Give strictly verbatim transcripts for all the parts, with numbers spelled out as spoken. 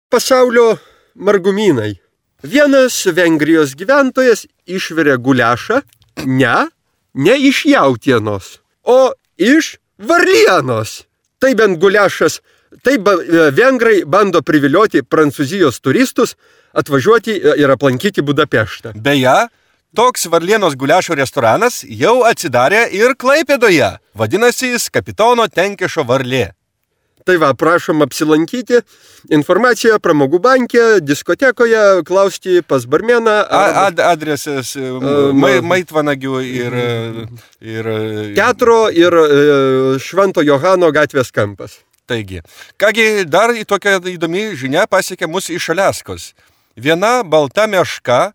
Pasaulio margumynai. Vienas Vengrijos gyventojas išvirė guliašą, ne, ne iš jautienos, o iš varlienos. Tai bent guliašas, taip vengrai bando privilioti Prancūzijos turistus atvažiuoti ir aplankyti Budapeštą. Beje, toks varlienos guliašo restoranas jau atsidarė ir Klaipėdoje. Vadinasi jis Kapitono Tenkešo varlė. Tai va, prašom apsilankyti. Informacija pramogų banke, diskotekoje, klausti pas barmeną. Arba... Ad, adresas uh, mai, Maitvanagių ir, ir... Teatro ir uh, Švento Johano gatvės kampas. Taigi, kągi dar į tokią įdomi žinia pasiekė mus iš Aliaskos. Viena balta meška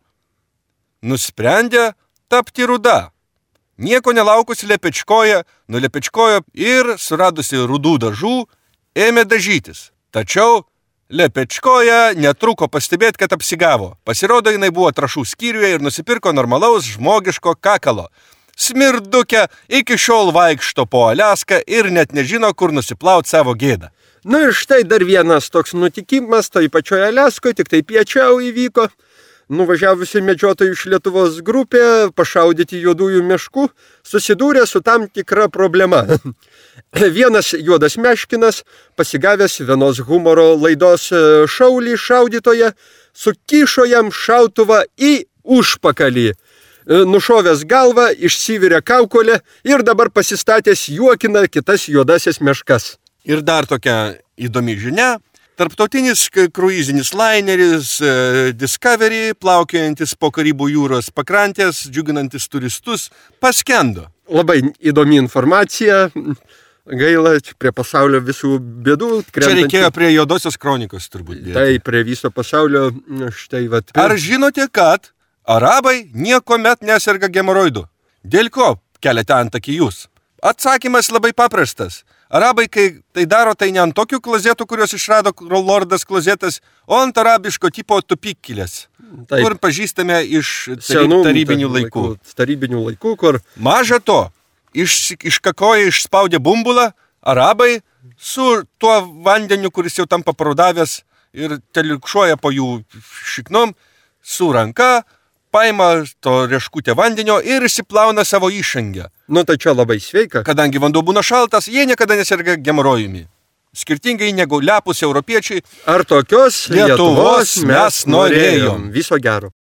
nusprendė tapti ruda. Nieko nelaukusi lepečkoja, nulepečkojo ir suradusi rudų dažų, ėmė dažytis. Tačiau lepečkoja netruko pastebėti, kad apsigavo. Pasirodo, jinai buvo trąšų skyriuje ir nusipirko normalaus žmogiško kakalo. Smirdukė iki šiol vaikšto po Aliaską ir net nežino, kur nusiplaut savo gėdą. Na ir štai dar vienas toks nutikimas, tai pačioje Aliaskoje, tik tai piečiau įvyko. Nuvažiavusi medžiotojų iš Lietuvos grupė pašaudyti juodųjų meškų susidūrė su tam tikra problema. Vienas juodas meškinas, pasigavęs vienos humoro laidos šaulį šaudytoje, sukišo jam šautuvą į užpakalį. Nušovęs galvą, išsivirė kaukolę ir dabar pasistatęs juokina kitas juodasis meškas. Ir dar tokia įdomi žinia. Tarptautinis kruizinis laineris Discovery, plaukiojantis po Karibų jūros pakrantės, džiuginantis turistus, paskendo. Labai įdomi informacija. Gaila, prie pasaulio visų bėdų. Krentanti... Čia reikėjo prie juodosios kronikos turbūt. Dėti. Tai prie viso pasaulio. Štai, vat, prie... Ar žinote, kad arabai niekuomet neserga hemoroidų? Dėl ko keliate antakį jūs? Atsakymas labai paprastas. Arabai, kai tai daro, tai ne ant tokių klozetų, kuriuos išrado lordas klozetas, o ant arabiško tipo tupikilės, kur pažįstame iš senų tarybinių laikų. Tarybinių laikų, kur... Maža to, iš, iš kakojo išspaudė bumbulą, arabai su tuo vandeniu, kuris jau tampa parudavęs ir telikšuoja po jų šiknom, su ranka, paima to rieškutę vandenio ir išsiplauna savo išangę. Nu, tai čia labai sveika. Kadangi vanduo būna šaltas, jie niekada neserga hemorojumi. Skirtingai negu lepus europiečiai. Ar tokios Lietuvos mes norėjom. Viso gero.